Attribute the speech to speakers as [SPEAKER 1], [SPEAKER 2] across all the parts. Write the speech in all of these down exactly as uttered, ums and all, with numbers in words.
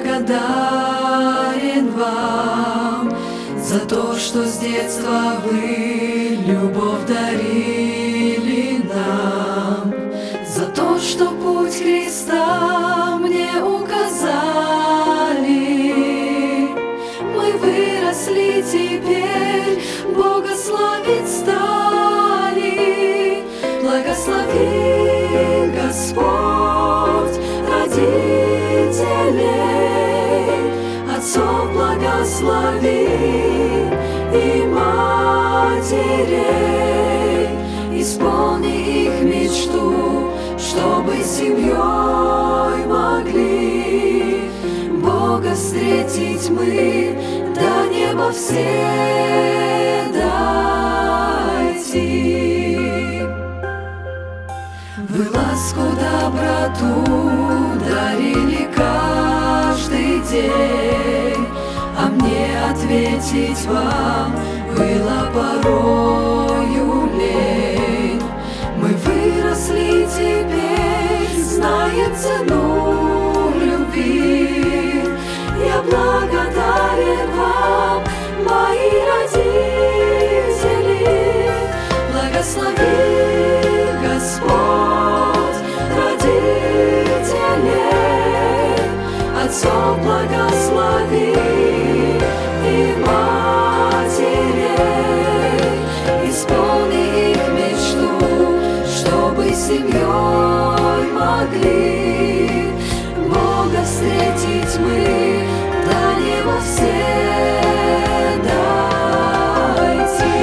[SPEAKER 1] благодарен вам за то, что с детства вы любовь дарили нам, за то, что путь Христа мне указали. Мы выросли теперь, Бога славить стали. Благослови, Господь, родителей, отцов благослови и матерей. Исполни их мечту, чтобы семьей могли Бога встретить мы, до неба все дойти. Вы ласку, доброту дарили каждый день, а мне ответить вам было порою лень. Мы выросли теперь, зная цену любви. Я благодарен вам, мои родители. Благослови, Господь, родителей, отцов благослови и матерей. Исполни их мечту, чтобы семьей могли Бога встретить мы, до неба все дойти.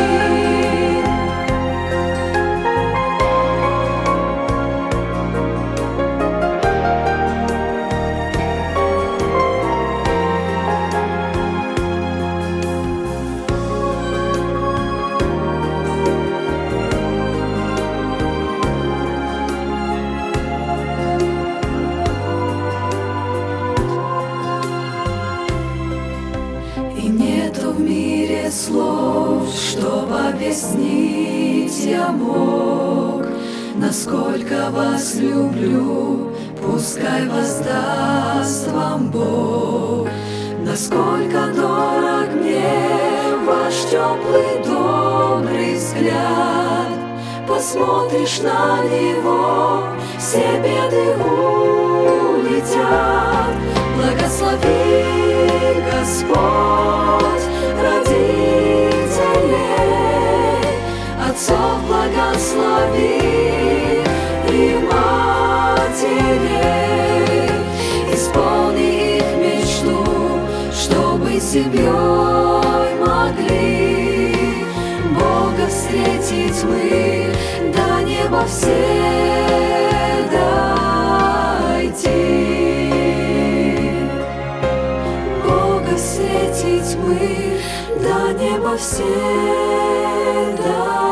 [SPEAKER 1] Нету в мире слов, чтоб объяснить я мог, насколько вас люблю, пускай воздаст вам Бог. Насколько дорог мне ваш теплый добрый взгляд, посмотришь на него, все беды улетят. Благослови, Господь, родителей, отцов благослови и матерей. Исполни их мечту, чтобы семьей могли Бога встретить мы, до неба все дойти. Встретить мы, до неба все дойти.